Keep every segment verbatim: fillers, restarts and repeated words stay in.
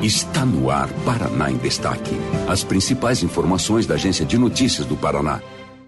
Está no ar Paraná em Destaque. As principais informações da Agência de Notícias do Paraná.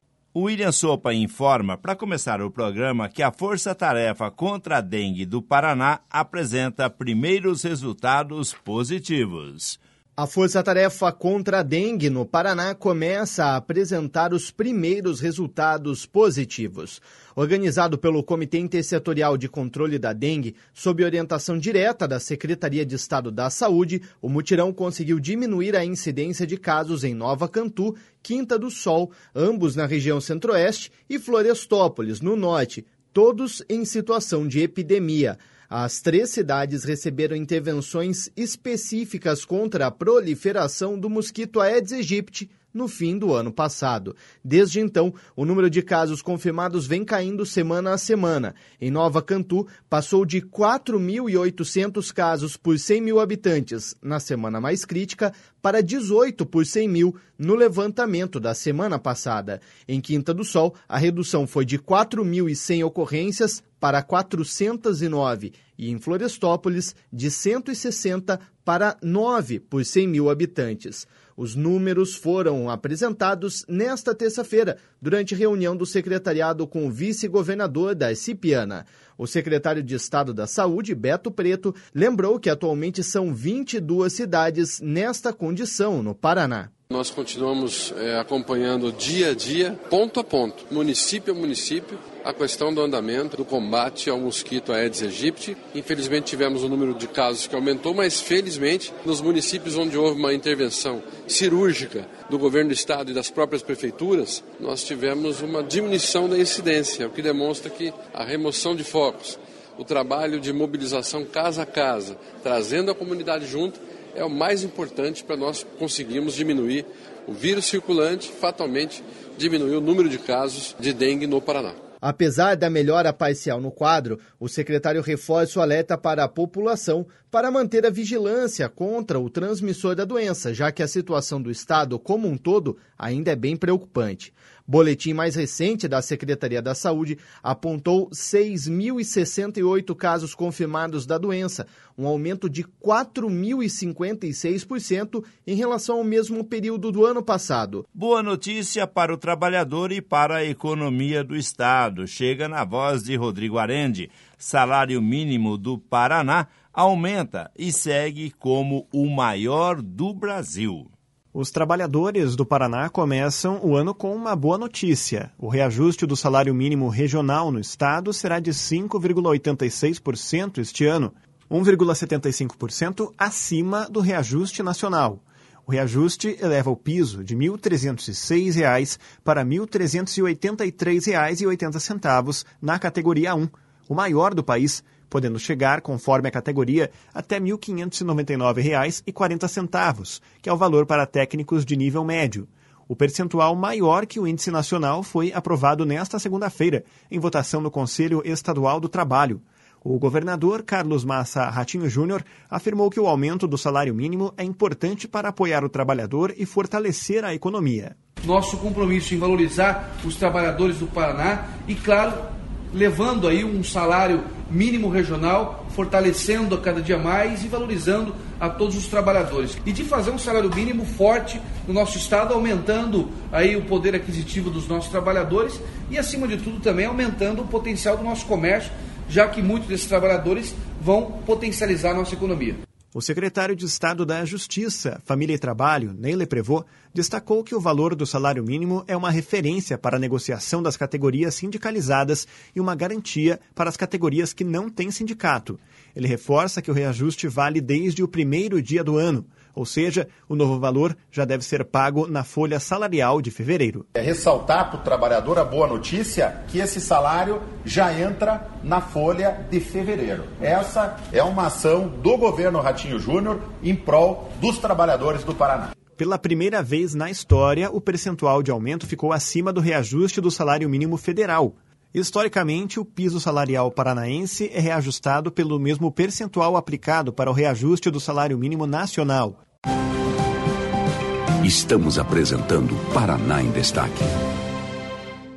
O William Sopa informa, para começar o programa, que a Força Tarefa contra a Dengue do Paraná apresenta primeiros resultados positivos. A Força Tarefa contra a Dengue no Paraná começa a apresentar os primeiros resultados positivos. Organizado pelo Comitê Intersetorial de Controle da Dengue, sob orientação direta da Secretaria de Estado da Saúde, o mutirão conseguiu diminuir a incidência de casos em Nova Cantu, Quinta do Sol, ambos na região centro-oeste, e Florestópolis, no norte, todos em situação de epidemia. As três cidades receberam intervenções específicas contra a proliferação do mosquito Aedes aegypti no fim do ano passado. Desde então, o número de casos confirmados vem caindo semana a semana. Em Nova Cantu, passou de quatro mil e oitocentos casos por cem mil habitantes na semana mais crítica para dezoito por cem mil no levantamento da semana passada. Em Quinta do Sol, a redução foi de quatro mil e cem ocorrências para quatrocentos e nove e em Florestópolis de cento e sessenta para nove por cem mil habitantes. Os números foram apresentados nesta terça-feira, durante reunião do secretariado com o vice-governador Darcy Piana. O secretário de Estado da Saúde, Beto Preto, lembrou que atualmente são vinte e duas cidades nesta condição no Paraná. Nós continuamos é, acompanhando dia a dia, ponto a ponto, município a município, a questão do andamento, do combate ao mosquito Aedes aegypti. Infelizmente tivemos um número de casos que aumentou, mas felizmente nos municípios onde houve uma intervenção cirúrgica do governo do estado e das próprias prefeituras, nós tivemos uma diminuição da incidência, o que demonstra que a remoção de focos, o trabalho de mobilização casa a casa, trazendo a comunidade junto, é o mais importante para nós conseguirmos diminuir o vírus circulante, fatalmente diminuir o número de casos de dengue no Paraná. Apesar da melhora parcial no quadro, o secretário reforça o alerta para a população para manter a vigilância contra o transmissor da doença, já que a situação do estado como um todo ainda é bem preocupante. Boletim mais recente da Secretaria da Saúde apontou seis mil e sessenta e oito casos confirmados da doença, um aumento de quatro mil e cinquenta e seis por cento em relação ao mesmo período do ano passado. Boa notícia para o trabalhador e para a economia do estado. Chega na voz de Rodrigo Arende. Salário mínimo do Paraná aumenta e segue como o maior do Brasil. Os trabalhadores do Paraná começam o ano com uma boa notícia. O reajuste do salário mínimo regional no estado será de cinco vírgula oitenta e seis por cento este ano, um vírgula setenta e cinco por cento acima do reajuste nacional. O reajuste eleva o piso de mil trezentos e seis reais para mil trezentos e oitenta e três reais e oitenta centavos na categoria um, o maior do país, podendo chegar, conforme a categoria, até mil quinhentos e noventa e nove reais e quarenta centavos, que é o valor para técnicos de nível médio. O percentual maior que o índice nacional foi aprovado nesta segunda-feira, em votação no Conselho Estadual do Trabalho. O governador Carlos Massa Ratinho Júnior afirmou que o aumento do salário mínimo é importante para apoiar o trabalhador e fortalecer a economia. Nosso compromisso em valorizar os trabalhadores do Paraná e, claro, levando aí um salário mínimo regional, fortalecendo a cada dia mais e valorizando a todos os trabalhadores. E de fazer um salário mínimo forte no nosso estado, aumentando aí o poder aquisitivo dos nossos trabalhadores e, acima de tudo, também aumentando o potencial do nosso comércio, já que muitos desses trabalhadores vão potencializar a nossa economia. O secretário de Estado da Justiça, Família e Trabalho, Ney Leprevot, destacou que o valor do salário mínimo é uma referência para a negociação das categorias sindicalizadas e uma garantia para as categorias que não têm sindicato. Ele reforça que o reajuste vale desde o primeiro dia do ano, ou seja, o novo valor já deve ser pago na folha salarial de fevereiro. É ressaltar para o trabalhador a boa notícia que esse salário já entra na folha de fevereiro. Essa é uma ação do governo Ratinho Júnior em prol dos trabalhadores do Paraná. Pela primeira vez na história, o percentual de aumento ficou acima do reajuste do salário mínimo federal. Historicamente, o piso salarial paranaense é reajustado pelo mesmo percentual aplicado para o reajuste do salário mínimo nacional. Estamos apresentando Paraná em Destaque.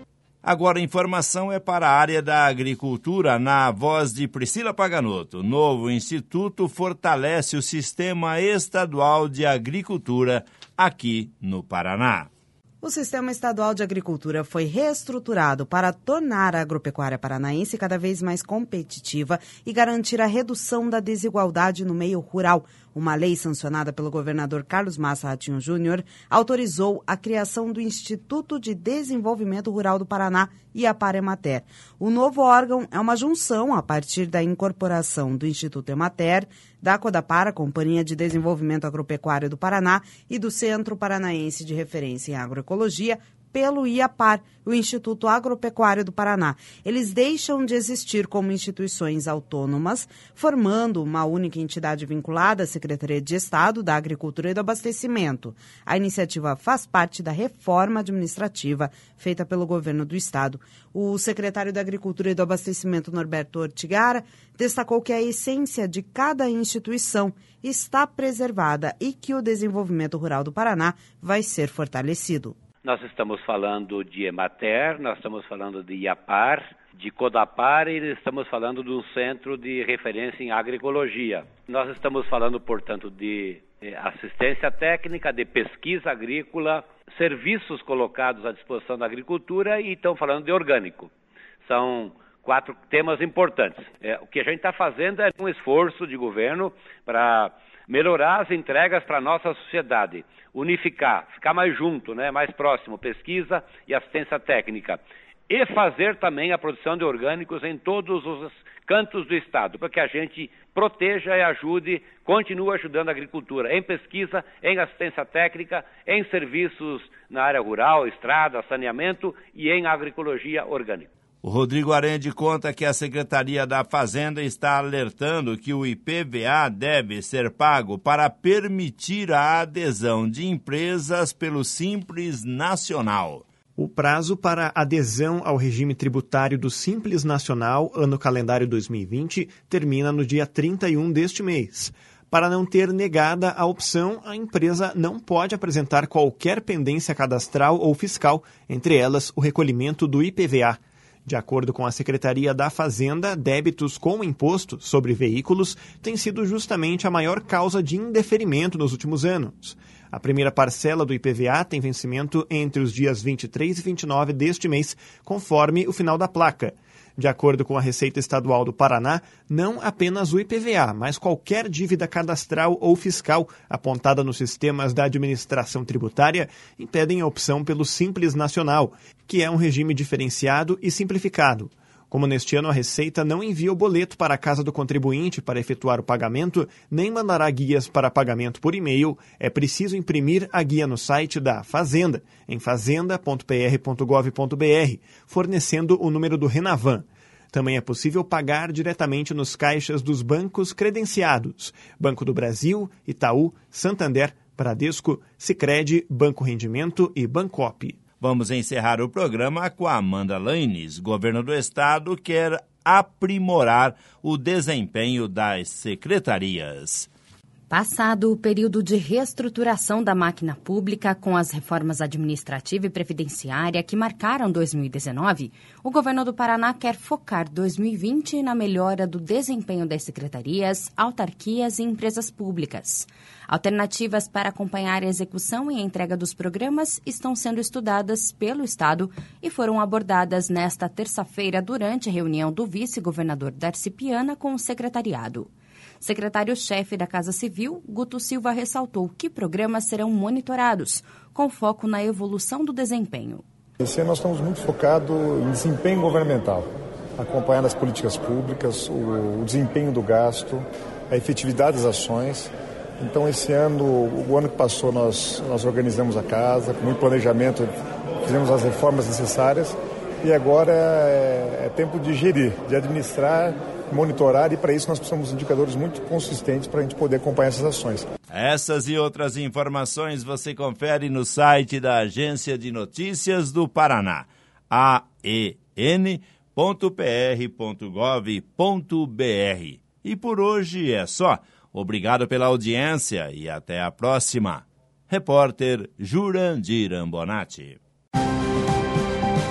Agora a informação é para a área da agricultura, na voz de Priscila Paganotto. O novo instituto fortalece o sistema estadual de agricultura aqui no Paraná. O Sistema Estadual de Agricultura foi reestruturado para tornar a agropecuária paranaense cada vez mais competitiva e garantir a redução da desigualdade no meio rural. Uma lei sancionada pelo governador Carlos Massa Ratinho Júnior autorizou a criação do Instituto de Desenvolvimento Rural do Paraná, IAPAR Emater. O novo órgão é uma junção a partir da incorporação do Instituto Emater, da Codapar, a Companhia de Desenvolvimento Agropecuário do Paraná, e do Centro Paranaense de Referência em Agroecologia, pelo IAPAR, o Instituto Agropecuário do Paraná. Eles deixam de existir como instituições autônomas, formando uma única entidade vinculada à Secretaria de Estado da Agricultura e do Abastecimento. A iniciativa faz parte da reforma administrativa feita pelo governo do Estado. O secretário da Agricultura e do Abastecimento, Norberto Ortigara, destacou que a essência de cada instituição está preservada e que o desenvolvimento rural do Paraná vai ser fortalecido. Nós estamos falando de Emater, nós estamos falando de IAPAR, de Codapar e estamos falando do Centro de Referência em Agroecologia. Nós estamos falando, portanto, de assistência técnica, de pesquisa agrícola, serviços colocados à disposição da agricultura e estamos falando de orgânico. São quatro temas importantes. É, o que a gente está fazendo é um esforço de governo para melhorar as entregas para a nossa sociedade, unificar, ficar mais junto, né, mais próximo, pesquisa e assistência técnica. E fazer também a produção de orgânicos em todos os cantos do Estado, para que a gente proteja e ajude, continue ajudando a agricultura em pesquisa, em assistência técnica, em serviços na área rural, estrada, saneamento e em agroecologia orgânica. O Rodrigo Arendi conta que a Secretaria da Fazenda está alertando que o I P V A deve ser pago para permitir a adesão de empresas pelo Simples Nacional. O prazo para adesão ao regime tributário do Simples Nacional, ano calendário dois mil e vinte, termina no dia trinta e um deste mês. Para não ter negada a opção, a empresa não pode apresentar qualquer pendência cadastral ou fiscal, entre elas o recolhimento do I P V A. De acordo com a Secretaria da Fazenda, débitos com imposto sobre veículos têm sido justamente a maior causa de indeferimento nos últimos anos. A primeira parcela do I P V A tem vencimento entre os dias vinte e três e vinte e nove deste mês, conforme o final da placa. De acordo com a Receita Estadual do Paraná, não apenas o I P V A, mas qualquer dívida cadastral ou fiscal apontada nos sistemas da administração tributária impedem a opção pelo Simples Nacional, que é um regime diferenciado e simplificado. Como neste ano a Receita não envia o boleto para a casa do contribuinte para efetuar o pagamento, nem mandará guias para pagamento por e-mail, é preciso imprimir a guia no site da Fazenda, em fazenda ponto p r ponto gov ponto b r, fornecendo o número do Renavan. Também é possível pagar diretamente nos caixas dos bancos credenciados: Banco do Brasil, Itaú, Santander, Bradesco, Sicredi, Banco Rendimento e Bancop. Vamos encerrar o programa com a Amanda Laines. O governo do estado quer aprimorar o desempenho das secretarias. Passado o período de reestruturação da máquina pública com as reformas administrativa e previdenciária que marcaram dois mil e dezenove, o governo do Paraná quer focar dois mil e vinte na melhora do desempenho das secretarias, autarquias e empresas públicas. Alternativas para acompanhar a execução e a entrega dos programas estão sendo estudadas pelo Estado e foram abordadas nesta terça-feira durante a reunião do vice-governador Darcy Piana com o secretariado. Secretário-chefe da Casa Civil, Guto Silva, ressaltou que programas serão monitorados, com foco na evolução do desempenho. Esse ano nós estamos muito focados em desempenho governamental, acompanhando as políticas públicas, o, o desempenho do gasto, a efetividade das ações. Então, esse ano, o ano que passou, nós, nós organizamos a casa, com muito planejamento, fizemos as reformas necessárias e agora é, é tempo de gerir, de administrar, monitorar, e para isso nós precisamos de indicadores muito consistentes para a gente poder acompanhar essas ações. Essas e outras informações você confere no site da Agência de Notícias do Paraná, a e n ponto p r ponto gov ponto b r. E por hoje é só. Obrigado pela audiência e até a próxima. Repórter Jurandir Ambonati.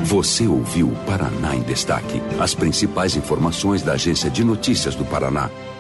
Você ouviu o Paraná em Destaque. As principais informações da Agência de Notícias do Paraná.